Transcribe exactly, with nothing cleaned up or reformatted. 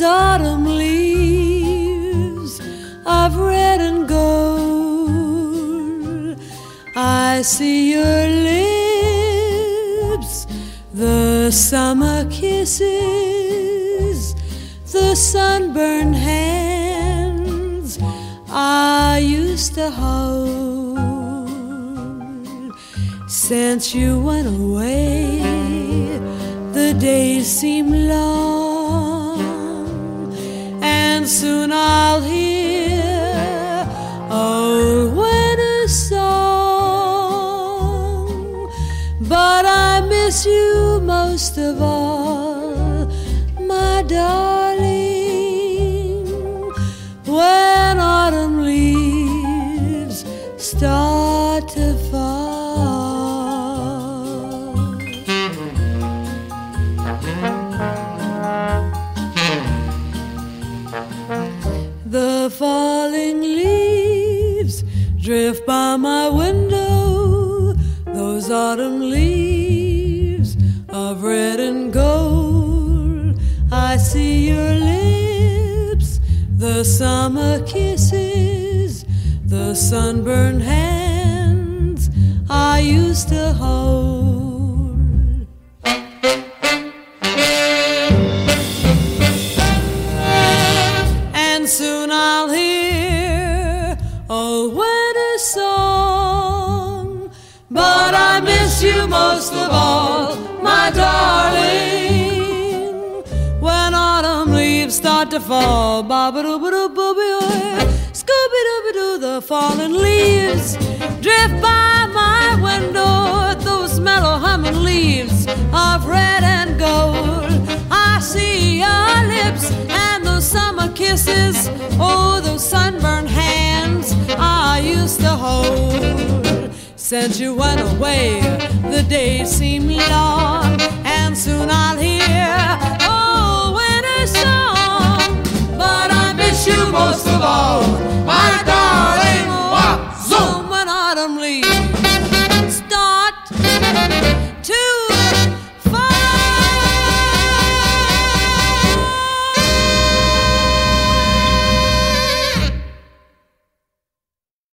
those autumn leaves of red and gold. I see your lips, the summer kisses, the sunburned hands I used to hold. Since you went away, the days seem long, and soon I'll hear a winter song. But I miss you most of all, my darling, when autumn leaves start to fall. The falling leaves drift by my window, those autumn leaves of red and gold. I see your lips, the summer kisses, the sunburned hands I used to hold. And soon I'll hear a winter song, but I miss you most of all, my darling, when autumn leaves start to fall. Ba-ba-doo-ba-doo-ba-ba-doo, Scooby-Dooby-Doo, the fallen leaves drift by my window, those mellow humming leaves of red and gold. I see your lips and those summer kisses, oh, those sunburned hands I used to hold. Since you went away, the days seem long, and soon I'll hear oh, winter song. But I miss you most of all, my darling. Oh, so when autumn leaves start